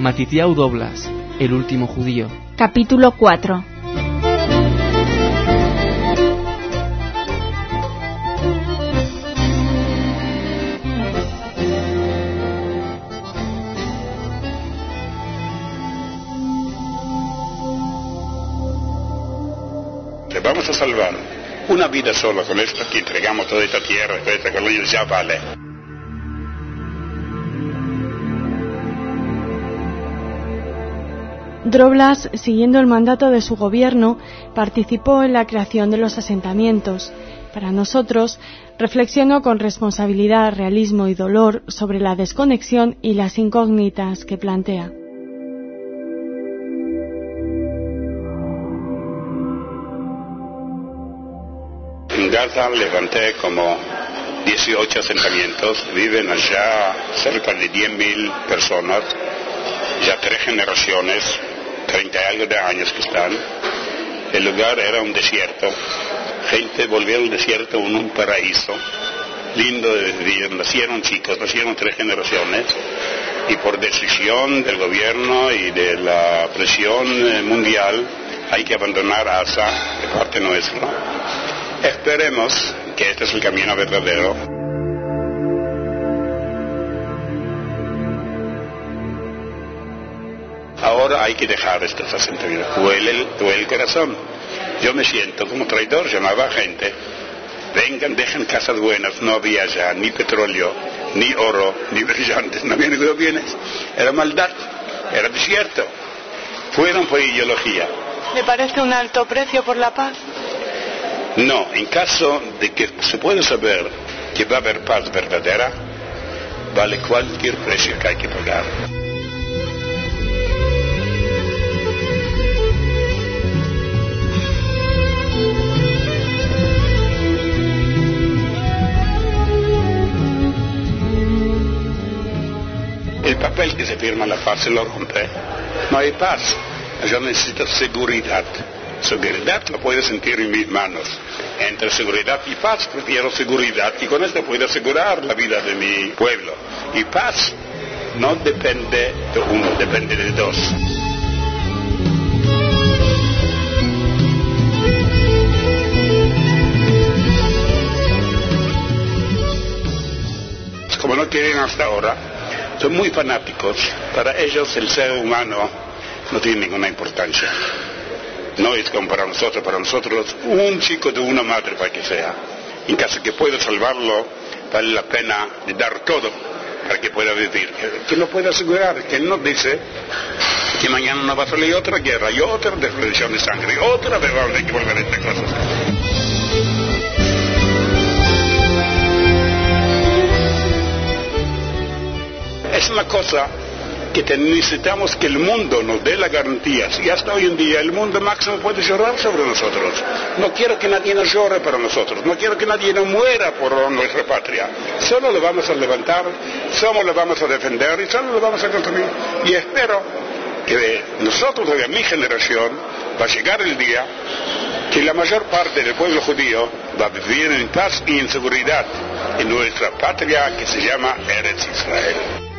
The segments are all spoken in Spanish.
Matithieu Doblas, el último judío. Capítulo 4. Vamos a salvar una vida sola con esto, que entregamos toda esta tierra, toda esta colonia, ya vale. Droblas, siguiendo el mandato de su gobierno, participó en la creación de los asentamientos. Para nosotros, reflexionó con responsabilidad, realismo y dolor sobre la desconexión y las incógnitas que plantea. En Gaza levanté como 18 asentamientos, viven allá cerca de 10.000 personas, ya 3 generaciones, 30 y algo de años que están. El lugar era un desierto, gente volvió al desierto en un paraíso, lindo de vivir, nacieron chicos, nacieron 3 generaciones, y por decisión del gobierno y de la presión mundial hay que abandonar Gaza de parte nuestra. Esperemos que este es el camino verdadero. Ahora hay que dejar estos asentamientos. Duele el corazón. Yo me siento como traidor, llamaba a gente. Vengan, dejen casas buenas. No había ya ni petróleo, ni oro, ni brillantes. No había ningún bienes. Era maldad, era desierto. Fueron por ideología. ¿Le parece un alto precio por la paz? No, en caso de que se pueda saber que va a haber paz verdadera, vale cualquier precio que hay que pagar. El papel que se firma la paz se lo rompe. No hay paz. Yo necesito seguridad. Seguridad lo puedo sentir en mis manos. Entre seguridad y paz prefiero seguridad, y con esto puedo asegurar la vida de mi pueblo. Y paz no depende de uno, depende de dos. Como no quieren hasta ahora, son muy fanáticos. Para ellos el ser humano no tiene ninguna importancia. No es como para nosotros un chico de una madre para que sea. En caso que pueda salvarlo, vale la pena de dar todo para que pueda vivir. Que lo pueda asegurar, que no dice que mañana no va a salir otra guerra y otra desperdición de sangre y otra vez vamos a volver a estas cosas. Es una cosa que necesitamos que el mundo nos dé las garantías, y hasta hoy en día el mundo máximo puede llorar sobre nosotros. No quiero que nadie nos llore para nosotros, no quiero que nadie nos muera por nuestra patria. Solo lo vamos a levantar, solo lo vamos a defender y solo lo vamos a construir. Y espero que nosotros, de mi generación, va a llegar el día que la mayor parte del pueblo judío va a vivir en paz y en seguridad en nuestra patria que se llama Eretz Israel.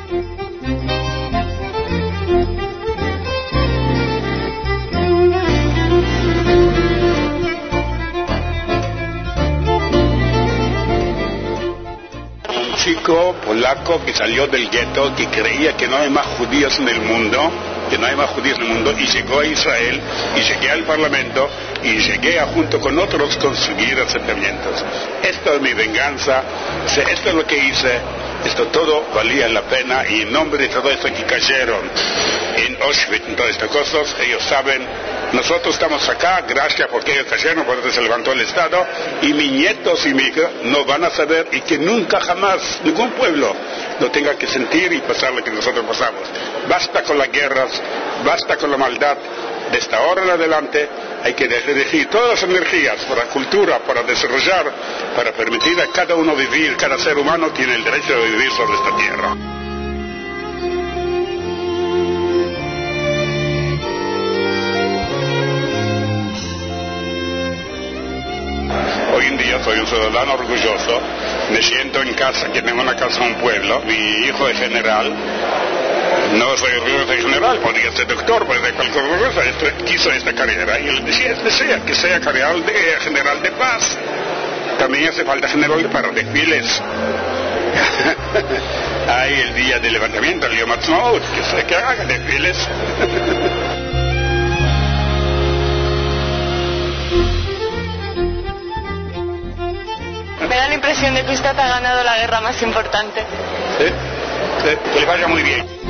Chico polaco que salió del gueto, que creía que no hay más judíos en el mundo, y llegó a Israel, y llegué al Parlamento, y llegué junto con otros conseguir asentamientos. Esto es mi venganza, esto es lo que hice, esto todo valía la pena, y en nombre de todo esto que cayeron en Auschwitz, en todas estas cosas, ellos saben, nosotros estamos acá, gracias porque ellos cayeron, porque se levantó el Estado, y mis nietos y mi hija no van a saber, y que nunca jamás ningún pueblo lo tenga que sentir y pasar lo que nosotros pasamos. Basta con las guerras, basta con la maldad. De esta hora en adelante hay que dirigir todas las energías para la cultura, para desarrollar, para permitir a cada uno vivir. Cada ser humano tiene el derecho de vivir sobre esta tierra. Hoy en día soy un ciudadano orgulloso, me siento en casa, que tengo una casa en un pueblo, mi hijo es general, No soy general, podría ser doctor, puede ser cualquier cosa. Quiso esta carrera y él decía, desea que sea general de paz. También hace falta general para desfiles. Hay el día del levantamiento, el Yom Ha'atzmaut, que haga desfiles. Me da la impresión de que usted ha ganado la guerra más importante. Sí, que le vaya muy bien.